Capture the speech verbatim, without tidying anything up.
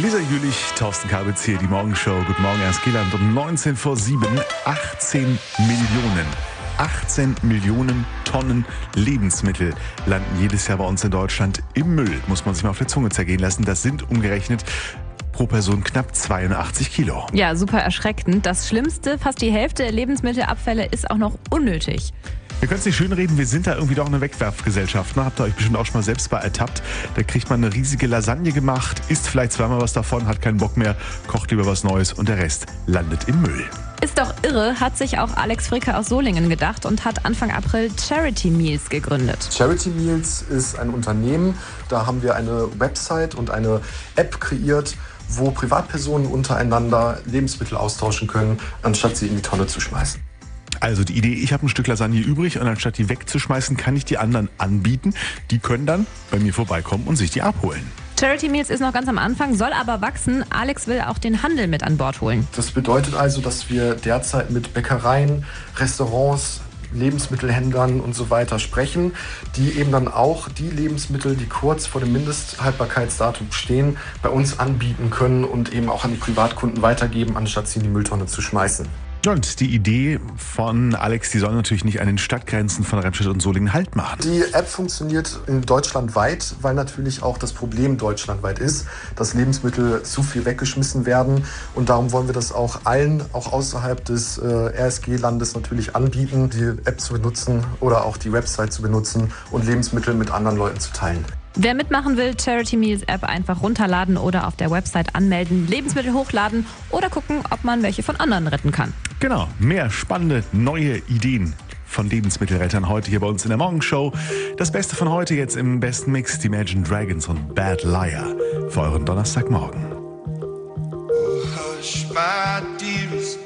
Lisa Jülich, Thorsten Kabitz hier, die Morgenshow. Guten Morgen, Erskieland. Um neunzehn vor sieben, achtzehn Millionen. achtzehn Millionen Tonnen Lebensmittel landen jedes Jahr bei uns in Deutschland im Müll. Muss man sich mal auf der Zunge zergehen lassen. Das sind umgerechnet pro Person knapp zweiundachtzig Kilo. Ja, super erschreckend. Das Schlimmste, fast die Hälfte der Lebensmittelabfälle ist auch noch unnötig. Ihr könnt es nicht schönreden, wir sind da irgendwie doch eine Wegwerfgesellschaft. Ne? Habt ihr euch bestimmt auch schon mal selbst bei ertappt. Da kriegt man eine riesige Lasagne gemacht, isst vielleicht zweimal was davon, hat keinen Bock mehr, kocht lieber was Neues und der Rest landet im Müll. Ist doch irre, hat sich auch Alex Fricke aus Solingen gedacht und hat Anfang April Charity Meals gegründet. Charity Meals ist ein Unternehmen, da haben wir eine Website und eine App kreiert, wo Privatpersonen untereinander Lebensmittel austauschen können, anstatt sie in die Tonne zu schmeißen. Also die Idee, ich habe ein Stück Lasagne übrig und anstatt die wegzuschmeißen, kann ich die anderen anbieten. Die können dann bei mir vorbeikommen und sich die abholen. Charity Meals ist noch ganz am Anfang, soll aber wachsen. Alex will auch den Handel mit an Bord holen. Das bedeutet also, dass wir derzeit mit Bäckereien, Restaurants, Lebensmittelhändlern und so weiter sprechen, die eben dann auch die Lebensmittel, die kurz vor dem Mindesthaltbarkeitsdatum stehen, bei uns anbieten können und eben auch an die Privatkunden weitergeben, anstatt sie in die Mülltonne zu schmeißen. Und die Idee von Alex, die soll natürlich nicht an den Stadtgrenzen von Remscheid und Solingen Halt machen. Die App funktioniert in deutschlandweit, weil natürlich auch das Problem deutschlandweit ist, dass Lebensmittel zu viel weggeschmissen werden. Und darum wollen wir das auch allen, auch außerhalb des äh, R S G-Landes natürlich anbieten, die App zu benutzen oder auch die Website zu benutzen und Lebensmittel mit anderen Leuten zu teilen. Wer mitmachen will, Charity Meals App einfach runterladen oder auf der Website anmelden, Lebensmittel hochladen oder gucken, ob man welche von anderen retten kann. Genau, mehr spannende neue Ideen von Lebensmittelrettern heute hier bei uns in der Morgenshow. Das Beste von heute jetzt im besten Mix, die Imagine Dragons und Bad Liar für euren Donnerstagmorgen. Hush, my dearest.